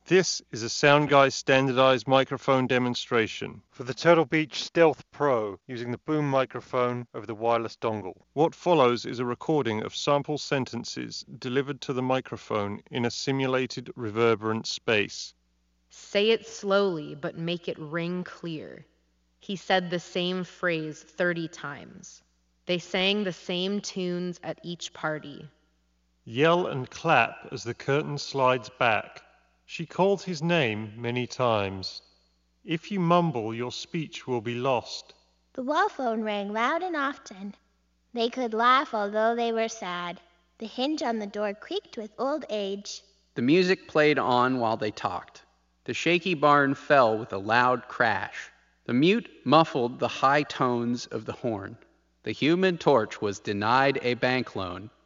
This is a Soundguy standardized microphone demonstration for the Turtle Beach Stealth Pro using the boom microphone over the wireless dongle. What follows is a recording of sample sentences delivered to the microphone in a simulated reverberant space. Say it slowly, but make it ring clear. He said the same phrase 30 times. They sang the same tunes at each party. Yell and clap as the curtain slides back. She called his name many times. If you mumble, your speech will be lost. The wall phone rang loud and often. They could laugh although they were sad. The hinge on the door creaked with old age. The music played on while they talked. The shaky barn fell with a loud crash. The mute muffled the high tones of the horn. The Human Torch was denied a bank loan